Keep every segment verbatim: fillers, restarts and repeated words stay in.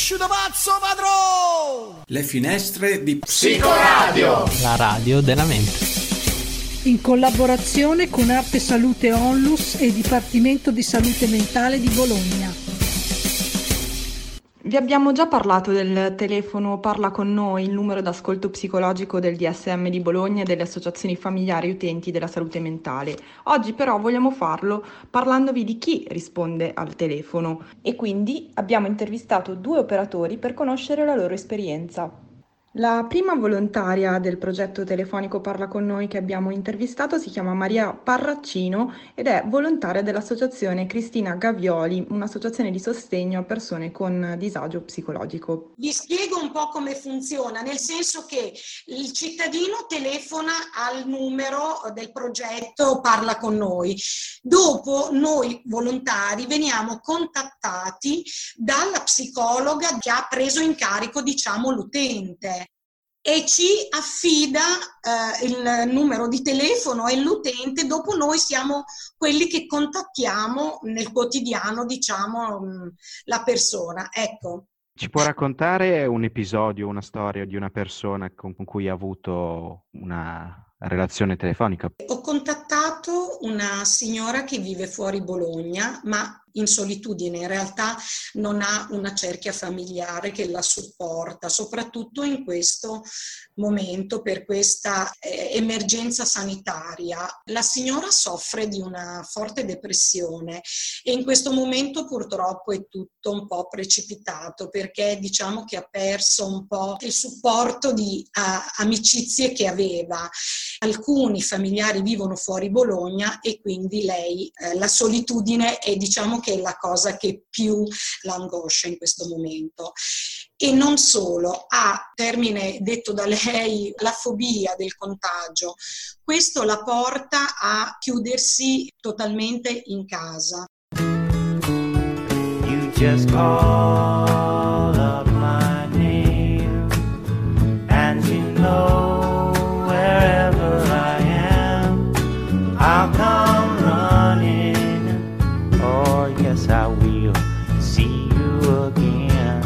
Uscito pazzo padrone! Le finestre di Psicoradio, la radio della mente. In collaborazione con Arte Salute Onlus e Dipartimento di Salute Mentale di Bologna. Vi abbiamo già parlato del telefono Parla con noi, il numero d'ascolto psicologico del D S M di Bologna e delle associazioni familiari utenti della salute mentale. Oggi però vogliamo farlo parlandovi di chi risponde al telefono e quindi abbiamo intervistato due operatori per conoscere la loro esperienza. La prima volontaria del progetto telefonico Parla con noi che abbiamo intervistato si chiama Maria Parraccino ed è volontaria dell'associazione Cristina Gavioli, un'associazione di sostegno a persone con disagio psicologico. Vi spiego un po' come funziona, nel senso che il cittadino telefona al numero del progetto Parla con noi. Dopo noi volontari veniamo contattati dalla psicologa che ha preso in carico, diciamo, l'utente. E ci affida eh, il numero di telefono e l'utente, dopo noi siamo quelli che contattiamo nel quotidiano, diciamo, mh, la persona. Ecco. Ci può raccontare un episodio, una storia di una persona con cui ha avuto una relazione telefonica? Ho contattato una signora che vive fuori Bologna, ma in solitudine, in realtà non ha una cerchia familiare che la supporta, soprattutto in questo momento per questa eh, emergenza sanitaria. La signora soffre di una forte depressione e in questo momento purtroppo è tutto un po' precipitato perché diciamo che ha perso un po' il supporto di uh, amicizie che aveva. Alcuni familiari vivono fuori Bologna e quindi lei, eh, la solitudine è diciamo che è la cosa che più l'angoscia in questo momento. E non solo, ha, termine detto da lei, la fobia del contagio. Questo la porta a chiudersi totalmente in casa. You just call up my name and you know wherever I am I'll come running. Oh yes I will see you again.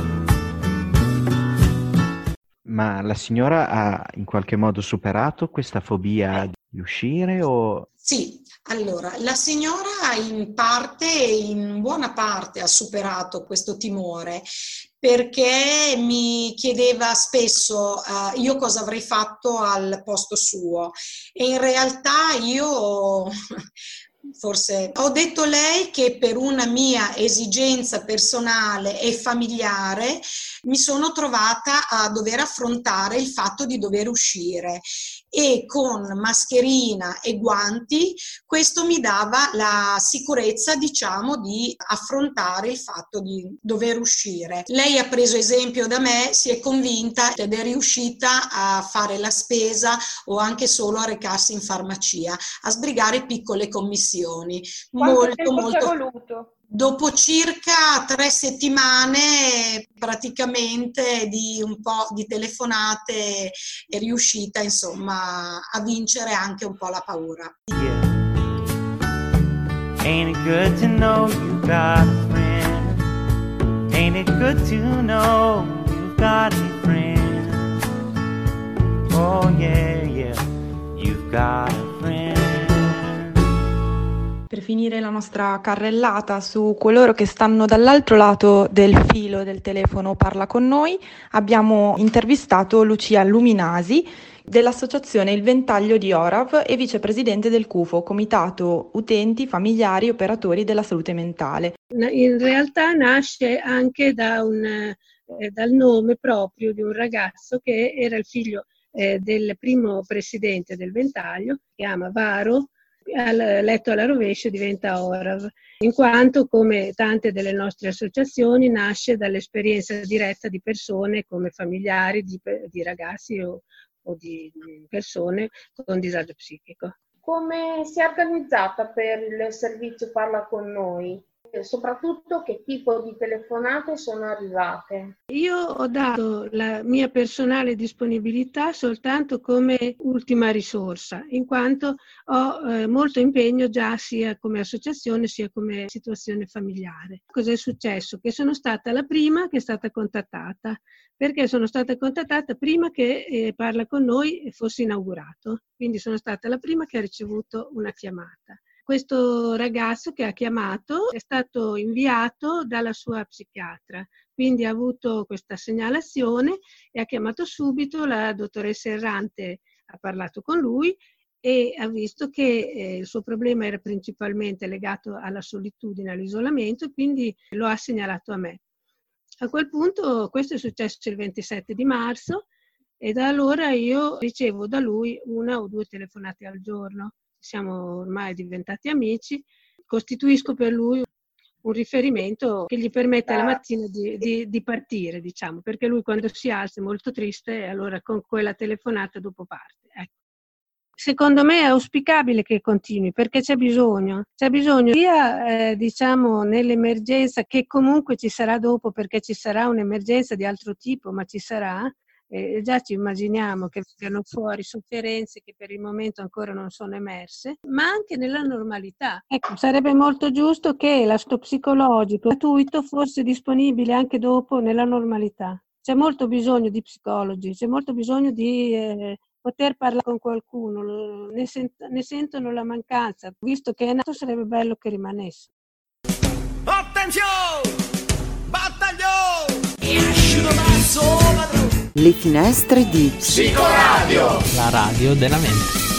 Ma la signora ha in qualche modo superato questa fobia di uscire o... Sì, allora la signora in parte, in buona parte ha superato questo timore perché mi chiedeva spesso uh, io cosa avrei fatto al posto suo e in realtà io... Forse ho detto lei che per una mia esigenza personale e familiare mi sono trovata a dover affrontare il fatto di dover uscire e con mascherina e guanti questo mi dava la sicurezza, diciamo, di affrontare il fatto di dover uscire. Lei ha preso esempio da me, si è convinta ed è riuscita a fare la spesa o anche solo a recarsi in farmacia, a sbrigare piccole commissioni. Quanto molto, tempo molto... ci è voluto? Dopo circa tre settimane praticamente di un po' di telefonate è riuscita insomma a vincere anche un po' la paura. Yeah. Ain't it good to know you've got a friend? Ain't it good to know you've got a friend? Oh yeah, yeah, you've got a friend. Per finire la nostra carrellata su coloro che stanno dall'altro lato del filo del telefono Parla con noi, abbiamo intervistato Lucia Luminasi dell'associazione Il Ventaglio di Orav e vicepresidente del C U F O, Comitato Utenti, Familiari e Operatori della Salute Mentale. In realtà nasce anche da un, eh, dal nome proprio di un ragazzo che era il figlio eh, del primo presidente del Ventaglio, si chiama Varo, al letto alla rovescia diventa Orav, in quanto come tante delle nostre associazioni nasce dall'esperienza diretta di persone come familiari di, di ragazzi o, o di persone con disagio psichico. Come si è organizzata per il servizio Parla con noi? soprattutto che tipo di telefonate sono arrivate. Io ho dato la mia personale disponibilità soltanto come ultima risorsa, in quanto ho eh, molto impegno già sia come associazione sia come situazione familiare. Cos'è successo? Che sono stata la prima che è stata contattata, perché sono stata contattata prima che eh, Parla con noi fosse inaugurato, quindi sono stata la prima che ha ricevuto una chiamata. Questo ragazzo che ha chiamato è stato inviato dalla sua psichiatra, quindi ha avuto questa segnalazione e ha chiamato subito la dottoressa Errante, ha parlato con lui e ha visto che eh, il suo problema era principalmente legato alla solitudine, all'isolamento, e quindi lo ha segnalato a me. A quel punto, questo è successo il ventisette di marzo e da allora io ricevo da lui una o due telefonate al giorno. Siamo ormai diventati amici, costituisco per lui un riferimento che gli permette alla mattina di, di, di partire, diciamo, perché lui quando si alza è molto triste e allora con quella telefonata dopo parte. Ecco. Secondo me è auspicabile che continui perché c'è bisogno, c'è bisogno sia eh, diciamo nell'emergenza che comunque ci sarà dopo, perché ci sarà un'emergenza di altro tipo, ma ci sarà. Eh, già ci immaginiamo che vengano fuori sofferenze che per il momento ancora non sono emerse, ma anche nella normalità. Ecco, sarebbe molto giusto che l'aspetto psicologico gratuito fosse disponibile anche dopo nella normalità. C'è molto bisogno di psicologi, c'è molto bisogno di eh, poter parlare con qualcuno, ne, sent- ne sentono la mancanza, visto che è nato sarebbe bello che rimanesse. Attenzione! Battaglio! E asciuto pazzo, padrone! Le finestre di Psicoradio, la radio della mente.